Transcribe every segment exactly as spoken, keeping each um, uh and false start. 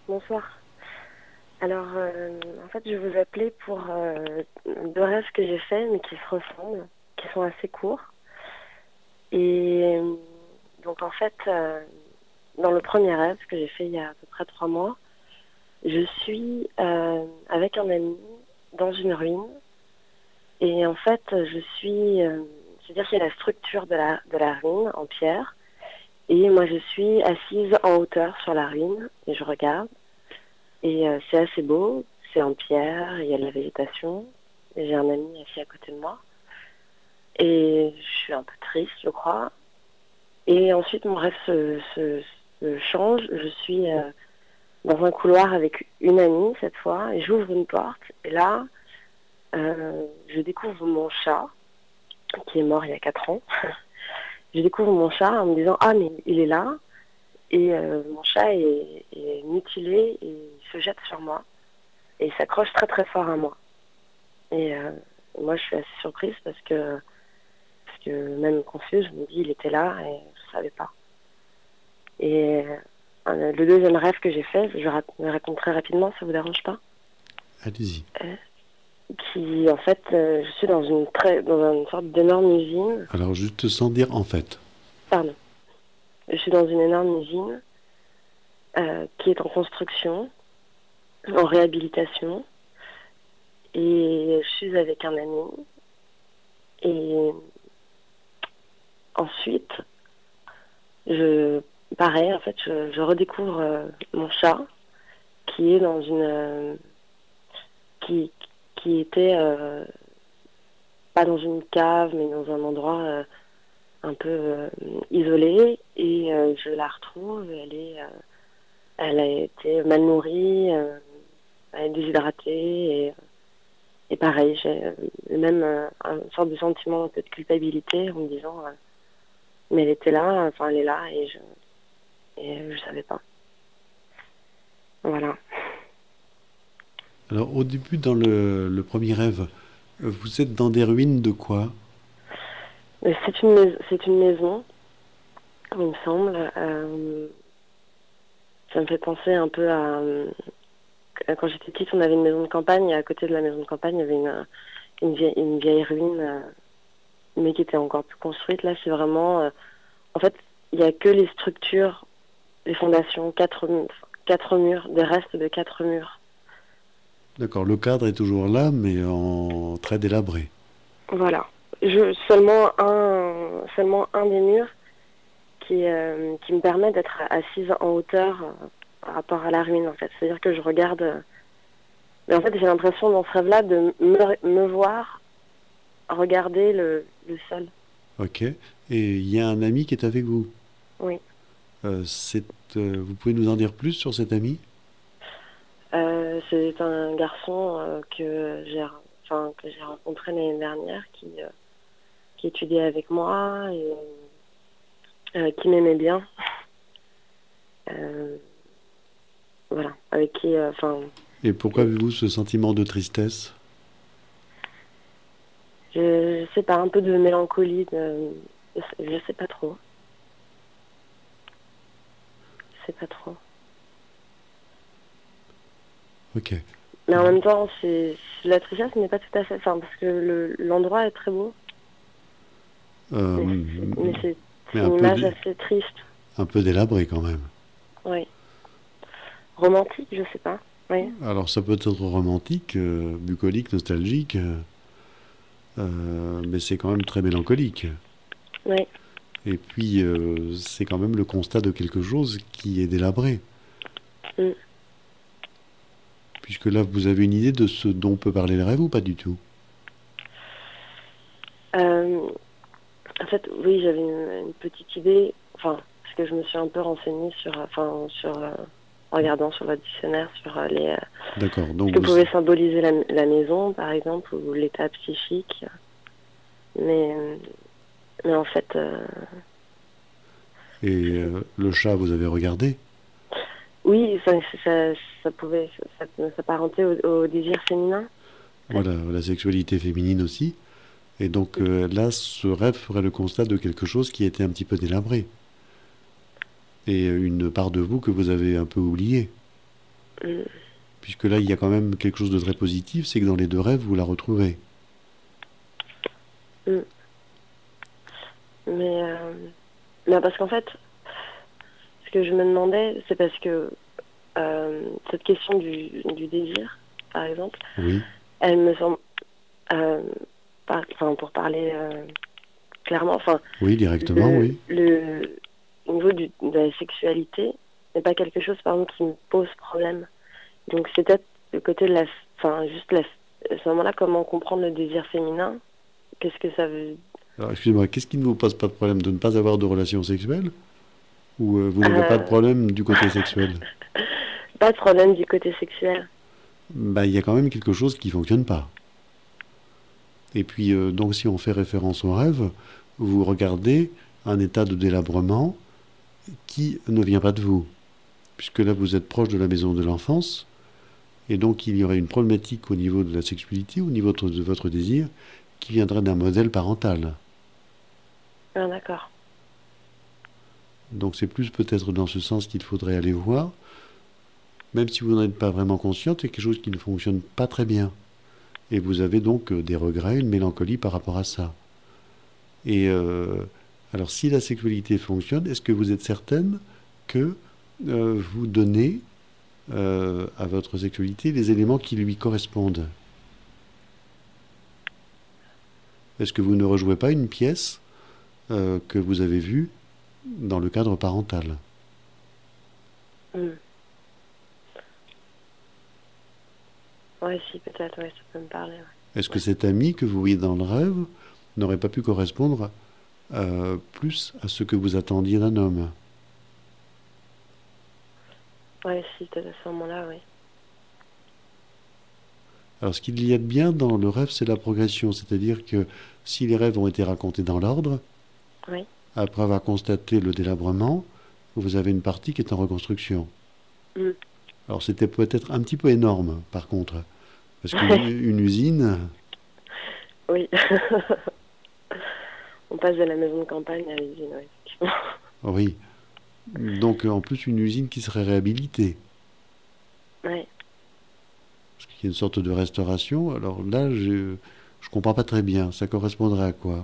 Bonsoir. Alors, euh, en fait, je vous appelais pour euh, deux rêves que j'ai faits, mais qui se ressemblent, qui sont assez courts. Et euh, donc, en fait, euh, dans le premier rêve que j'ai fait il y a à peu près trois mois, je suis euh, avec un ami dans une ruine. Et en fait, je suis... Euh, c'est-à-dire qu'il y a la structure de la, de la ruine en pierre. Et moi, je suis assise en hauteur sur la ruine et je regarde. Et euh, c'est assez beau, c'est en pierre, il y a de la végétation. Et j'ai un ami assis à côté de moi. Et je suis un peu triste, je crois. Et ensuite, mon rêve se, se, se change. Je suis euh, dans un couloir avec une amie, cette fois, et j'ouvre une porte. Et là, euh, je découvre mon chat, qui est mort il y a quatre ans. Je découvre mon chat en me disant « Ah, mais il est là !» Et euh, mon chat est, est mutilé et il se jette sur moi. Et il s'accroche très très fort à moi. Et euh, moi, je suis assez surprise parce que, parce que même confuse, je me dis, il était là et je ne savais pas. Et euh, le deuxième rêve que j'ai fait, je le raconterai rapidement, ça vous dérange pas? Allez-y. euh, Qui, en fait, euh, je suis dans une, très, dans une sorte d'énorme usine. Alors, juste sans dire en fait. Pardon. Je suis dans une énorme usine euh, qui est en construction, en réhabilitation. Et je suis avec un ami. Et ensuite, je, pareil, en fait, je, je redécouvre euh, mon chat qui est dans une, euh, qui, qui était euh, pas dans une cave, mais dans un endroit euh, un peu euh, isolé. Et euh, je la retrouve. Elle est, euh, elle a été mal nourrie, euh, elle est déshydratée et Et pareil, j'ai euh, même euh, une sorte de sentiment un peu de culpabilité en me disant euh, mais elle était là, enfin elle est là et je et je savais pas. Voilà. Alors, au début, dans le, le premier rêve, vous êtes dans des ruines de quoi? Mais C'est une mais- c'est une maison, il me semble. Euh, ça me fait penser un peu à euh, quand j'étais petite, on avait une maison de campagne et à côté de la maison de campagne, il y avait une une vieille, une vieille ruine, euh, mais qui était encore plus construite. Là, c'est vraiment, euh, en fait, il y a que les structures, les fondations, quatre mu- quatre murs, des restes de quatre murs. D'accord, le cadre est toujours là, mais en très délabré. Voilà. Je, seulement un, seulement un des murs qui, euh, qui me permet d'être assise en hauteur euh, par rapport à la ruine, en fait. C'est-à-dire que je regarde... euh, mais en fait, j'ai l'impression dans ce rêve-là de me, me voir regarder le, le sol. Ok. Et il y a un ami qui est avec vous. Oui. Euh, c'est, euh, vous pouvez nous en dire plus sur cet ami? Euh, c'est un garçon euh, que j'ai enfin, que j'ai rencontré l'année dernière qui, euh, qui étudiait avec moi et euh, qui m'aimait bien. Euh, voilà. Avec qui... euh, Enfin... Et pourquoi avez-vous ce sentiment de tristesse? Je, je sais pas, un peu de mélancolie, de, je sais pas trop. Je sais pas trop. Ok. Mais en même temps, c'est la tristesse n'est pas tout à fait... Enfin, parce que le- l'endroit est très beau, Euh, mais c'est mais c'est- mais c'est un une peu, image dé- assez triste. un peu délabré quand même. Oui. Romantique, je sais pas. Oui. Alors ça peut être romantique, euh, bucolique, nostalgique, euh, euh, mais c'est quand même très mélancolique. Oui. Et puis euh, c'est quand même le constat de quelque chose qui est délabré. Mm. Puisque là, vous avez une idée de ce dont peut parler le rêve ou pas du tout? Euh, en fait, oui, j'avais une, une petite idée. Enfin, parce que je me suis un peu renseignée sur... Enfin, sur... euh, en regardant sur votre dictionnaire, sur euh, les... euh, D'accord, ce donc que vous... pouvait symboliser la, la maison, par exemple, ou l'état psychique. Mais... euh, Mais en fait, euh, Et euh, le chat, vous avez regardé? oui, ça, ça, ça pouvait ça, ça s'apparenter au, au désir féminin, Voilà, peut-être. la sexualité féminine aussi. Et donc euh, là, ce rêve ferait le constat de quelque chose qui était un petit peu délabré. Et une part de vous que vous avez un peu oubliée. Mm. Puisque là, il y a quand même quelque chose de très positif, c'est que dans les deux rêves, vous la retrouvez. Mm. Mais, euh, mais parce qu'en fait, ce que je me demandais, c'est parce que euh, cette question du, du désir, par exemple, Oui, elle me semble, euh, par- enfin, pour parler euh, clairement, enfin, oui, directement, le, oui. le au niveau du, de la sexualité n'est pas quelque chose, par exemple, qui me pose problème. Donc c'est peut-être le côté de la, enfin, juste la, à ce moment-là, comment comprendre le désir féminin? Qu'est-ce que ça veut? Alors, excusez-moi, qu'est-ce qui ne vous pose pas de problème de ne pas avoir de relations sexuelles? Ou euh, vous n'avez pas de Euh, problème du côté sexuel? Pas de problème du côté sexuel. Ben, il y a quand même quelque chose qui ne fonctionne pas. Et puis, euh, donc, si on fait référence au rêve, vous regardez un état de délabrement qui ne vient pas de vous. Puisque là, vous êtes proche de la maison de l'enfance, et donc il y aurait une problématique au niveau de la sexualité, au niveau de votre désir, qui viendrait d'un modèle parental. Ah, d'accord. Donc c'est plus peut-être dans ce sens qu'il faudrait aller voir, même si vous n'en êtes pas vraiment consciente, il y a quelque chose qui ne fonctionne pas très bien. Et vous avez donc euh, des regrets, une mélancolie par rapport à ça. Et euh, alors si la sexualité fonctionne, est-ce que vous êtes certaine que euh, vous donnez euh, à votre sexualité les éléments qui lui correspondent? Est-ce que vous ne rejouez pas une pièce euh, que vous avez vue dans le cadre parental? Hmm. Ouais, si, peut-être, ouais, ça peut me parler. Est-ce Ouais, que ouais. cet ami que vous voyez dans le rêve n'aurait pas pu correspondre euh, plus à ce que vous attendiez d'un homme? Ouais, si, peut-être à ce moment-là, oui. Alors ce qu'il y a de bien dans le rêve, c'est la progression, c'est-à-dire que si les rêves ont été racontés dans l'ordre, Oui. après avoir constaté le délabrement, vous avez une partie qui est en reconstruction. Hmm. Alors c'était peut-être un petit peu énorme, par contre, parce qu'une une usine, Oui. On passe de la maison de campagne à l'usine, oui, effectivement. oui, donc en plus une usine qui serait réhabilitée, Ouais. parce qu'il y a une sorte de restauration. Alors là, je je comprends pas très bien. Ça correspondrait à quoi?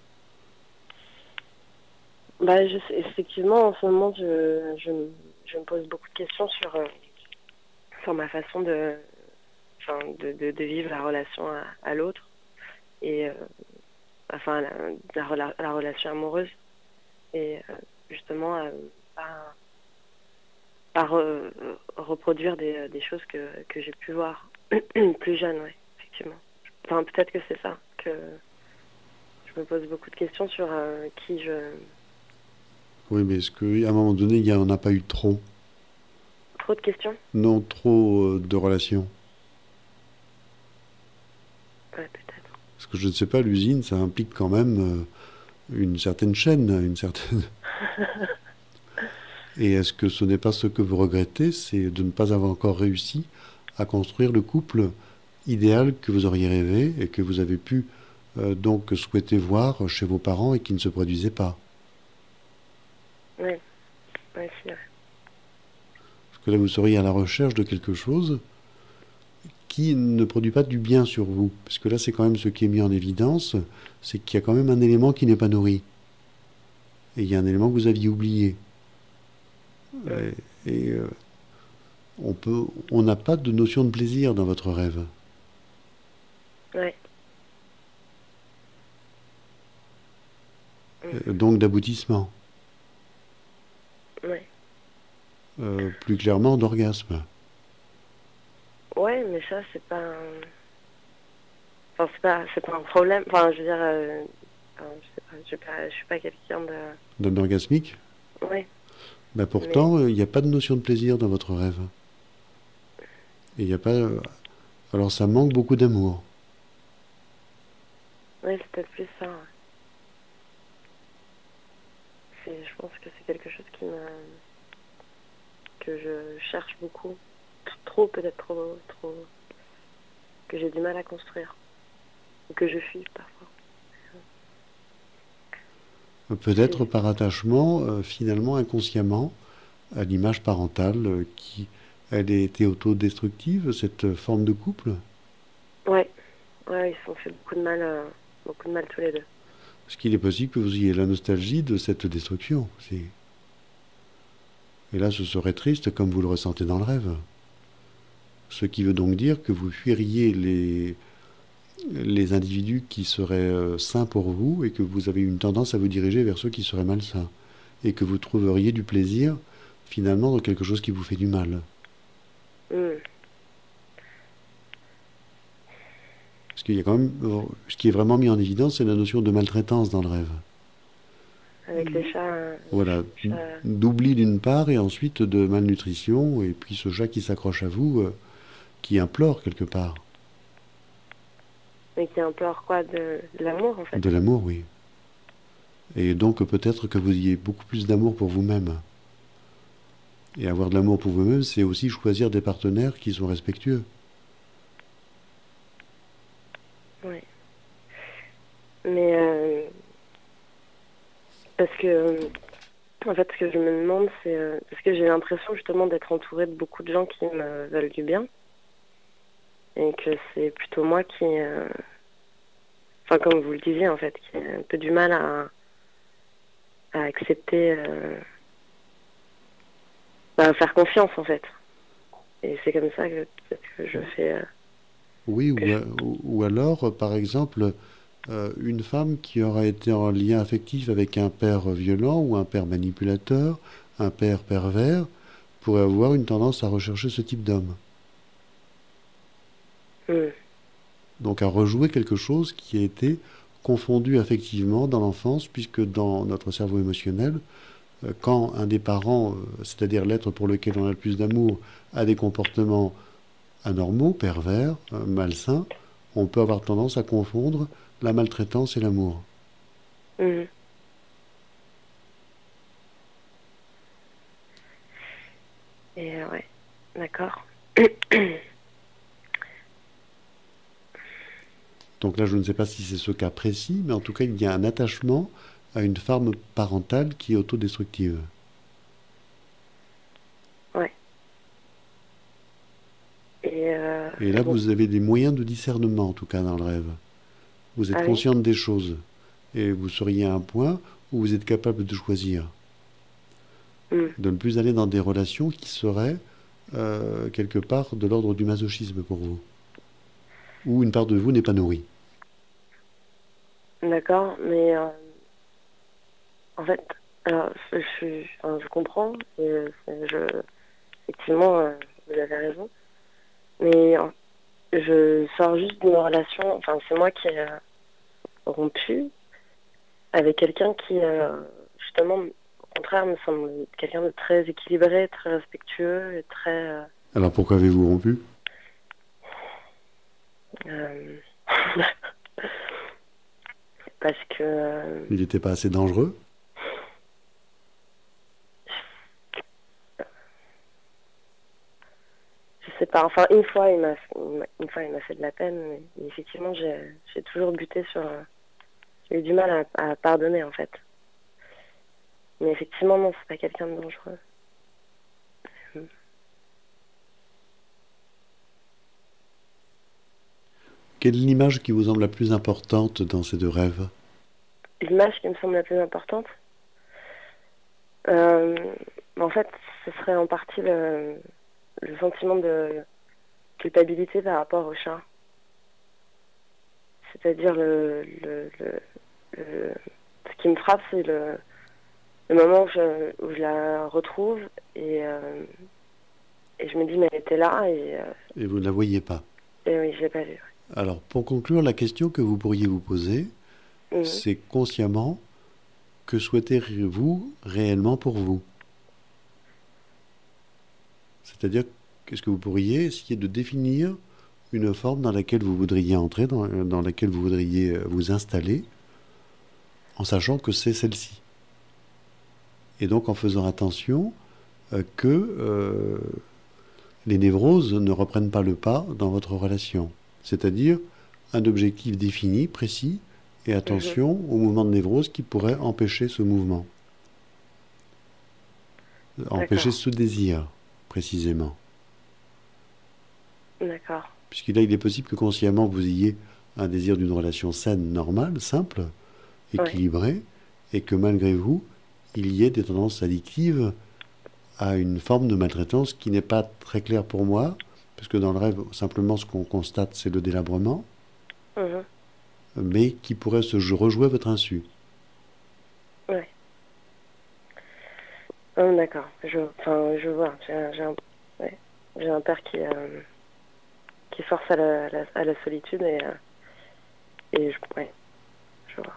Bah, je sais, effectivement, en ce moment, je, je, me- je me pose beaucoup de questions sur, euh, sur ma façon de, enfin, de, de, de vivre la relation à, à l'autre et euh, enfin la, la, rela- la relation amoureuse et euh, justement euh, pas, pas re- reproduire des, des choses que, que j'ai pu voir plus jeune, ouais, effectivement. Enfin, peut-être que c'est ça, que je me pose beaucoup de questions sur euh, qui je... Oui, mais est-ce qu'à un moment donné, il n'y en a pas eu trop? Trop de questions? Non, trop euh, de relations. Ouais, peut-être. Parce que je ne sais pas, l'usine, ça implique quand même euh, une certaine chaîne, une certaine. Et est-ce que ce n'est pas ce que vous regrettez, c'est de ne pas avoir encore réussi à construire le couple idéal que vous auriez rêvé et que vous avez pu euh, donc souhaiter voir chez vos parents et qui ne se produisait pas? Ouais, ouais, c'est vrai. Parce que là, vous seriez à la recherche de quelque chose qui ne produit pas du bien sur vous. Parce que là, c'est quand même ce qui est mis en évidence, c'est qu'il y a quand même un élément qui n'est pas nourri. Et il y a un élément que vous aviez oublié. Mm. Et, et, euh, on peut, on n'a pas de notion de plaisir dans votre rêve, Ouais. euh, Mm. donc d'aboutissement, Ouais. euh, plus clairement d'orgasme. Ouais, mais ça, c'est pas un... Enfin, c'est pas, c'est pas un problème. Enfin, je veux dire, euh, enfin, je sais pas, je suis pas, je suis pas quelqu'un de... D'un orgasmique. Ouais, Ben mais... pourtant, euh, il n'y a pas de notion de plaisir dans votre rêve. Et il n'y a pas. euh, alors ça manque beaucoup d'amour. Ouais, c'est peut-être plus ça, ouais. C'est, je pense que c'est quelque chose qui me... que je cherche beaucoup. Trop, peut-être trop, trop... que j'ai du mal à construire. Ou que je fuis, parfois. C'est... Peut-être par attachement, euh, finalement inconsciemment, à l'image parentale euh, qui, Elle était autodestructive, cette forme de couple? Ouais, ouais, ils se sont fait beaucoup de mal, euh, beaucoup de mal tous les deux. Parce qu'il est possible que vous ayez la nostalgie de cette destruction aussi. Et là, ce serait triste comme vous le ressentez dans le rêve. Ce qui veut donc dire que vous fuiriez les, les individus qui seraient euh, sains pour vous et que vous avez une tendance à vous diriger vers ceux qui seraient malsains. Et que vous trouveriez du plaisir finalement dans quelque chose qui vous fait du mal. Hmm. Parce qu'il y a quand même, ce qui est vraiment mis en évidence, c'est la notion de maltraitance dans le rêve. Avec les chats, euh, Voilà, les chats, d'oubli d'une part et ensuite de malnutrition, et puis ce chat qui s'accroche à vous, euh, qui implore quelque part. mais qui implore quoi, de, de l'amour en fait. De l'amour, oui. Et donc peut-être que vous ayez beaucoup plus d'amour pour vous-même. Et avoir de l'amour pour vous-même, c'est aussi choisir des partenaires qui sont respectueux. Ouais. Mais euh, parce que, euh, en fait, ce que je me demande, c'est euh, parce que j'ai l'impression justement d'être entourée de beaucoup de gens qui me veulent du bien, et que c'est plutôt moi qui, euh, enfin comme vous le disiez en fait, qui a un peu du mal à, à accepter, euh, bah, à faire confiance en fait. Et c'est comme ça que, que je fais. euh, Oui, que ou, je- ou- ou alors, par exemple, euh, une femme qui aura été en lien affectif avec un père violent ou un père manipulateur, un père pervers, pourrait avoir une tendance à rechercher ce type d'homme. Hmm. Donc à rejouer quelque chose qui a été confondu affectivement dans l'enfance, puisque dans notre cerveau émotionnel, euh, quand un des parents, euh, c'est-à-dire l'être pour lequel on a le plus d'amour, a des comportements anormaux, pervers, euh, malsains, on peut avoir tendance à confondre la maltraitance et l'amour. Hmm. Et euh, ouais, d'accord. Donc là, je ne sais pas si c'est ce cas précis, mais en tout cas, il y a un attachement à une forme parentale qui est autodestructive. Ouais. Et, euh, Et et là, donc, vous avez des moyens de discernement, en tout cas dans le rêve. Vous êtes ah oui, consciente des choses. Et vous seriez à un point où vous êtes capable de choisir. hmm, De ne plus aller dans des relations qui seraient euh, quelque part de l'ordre du masochisme pour vous. Où une part de vous n'est pas nourrie. d'accord, mais euh, en fait, alors, je, je, enfin, je comprends, et, euh, je, effectivement, euh, vous avez raison, mais euh, je sors juste d'une relation, enfin, c'est moi qui ai euh, rompu avec quelqu'un qui, euh, justement, au contraire, me semble quelqu'un de très équilibré, très respectueux et très... euh, Alors pourquoi avez-vous rompu? euh, parce que... euh, Il n'était pas assez dangereux? je sais pas, enfin, une fois, il m'a une fois, il m'a fait de la peine, mais, mais effectivement, j'ai j'ai toujours buté sur... euh, j'ai eu du mal à, à pardonner, en fait. Mais effectivement, non, c'est pas quelqu'un de dangereux. Quelle est l'image qui vous semble la plus importante dans ces deux rêves? L'image qui me semble la plus importante, euh, en fait, ce serait en partie le, le sentiment de culpabilité par rapport au chat. C'est-à-dire le, le, le, le- ce qui me frappe, c'est le, le moment où je, où je la retrouve et, euh, et je me dis mais elle était là et, euh, Et vous ne la voyez pas. et oui, je l'ai pas vue. Alors pour conclure, la question que vous pourriez vous poser, Mhm. c'est consciemment, que souhaitez-vous réellement pour vous? C'est-à-dire, qu'est-ce que vous pourriez essayer de définir une forme dans laquelle vous voudriez entrer, dans, dans laquelle vous voudriez euh, vous installer, en sachant que c'est celle-ci. Et donc en faisant attention euh, que euh, les névroses ne reprennent pas le pas dans votre relation. C'est-à-dire un objectif défini, précis, et Mhm. attention au mouvement de névrose qui pourrait empêcher ce mouvement, empêcher D'accord. ce désir, précisément. d'accord. Puisque là, il est possible que consciemment, vous ayez un désir d'une relation saine, normale, simple, Ouais. équilibrée, et que malgré vous, il y ait des tendances addictives à une forme de maltraitance qui n'est pas très claire pour moi, parce que dans le rêve, simplement, ce qu'on constate, c'est le délabrement, Mhm. mais qui pourrait se rejouer à votre insu. Ouais. Hum, d'accord. Je, enfin, je vois. J'ai un, j'ai un, ouais. J'ai un père qui, euh, qui force à la, à la, à la solitude et, euh, et je, ouais, je vois.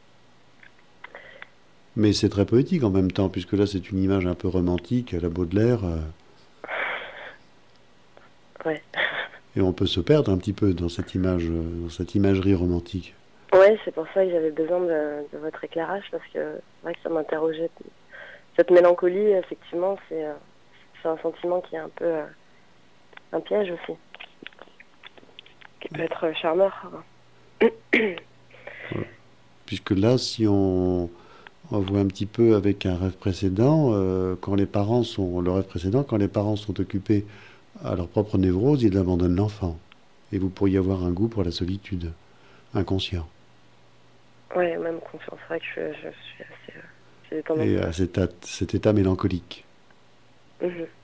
Mais c'est très poétique en même temps, puisque là, c'est une image un peu romantique à la Baudelaire, euh, Ouais. et on peut se perdre un petit peu dans cette image, euh, dans cette imagerie romantique. Ouais, c'est pour ça que j'avais besoin de, de votre éclairage parce que c'est vrai que ça m'interrogeait. Cette mélancolie, effectivement, c'est euh, c'est un sentiment qui est un peu euh, un piège aussi, qui peut être charmeur. Voilà. Puisque là, si on, on voit un petit peu avec un rêve précédent, euh, quand les parents sont, le rêve précédent, quand les parents sont occupés à leur propre névrose, ils abandonnent l'enfant. Et vous pourriez avoir un goût pour la solitude, inconscient. Ouais, même confiance. C'est vrai que je, je suis assez. Euh, j'ai des tendances. Et à Euh, cet, at- cet état mélancolique. mhm.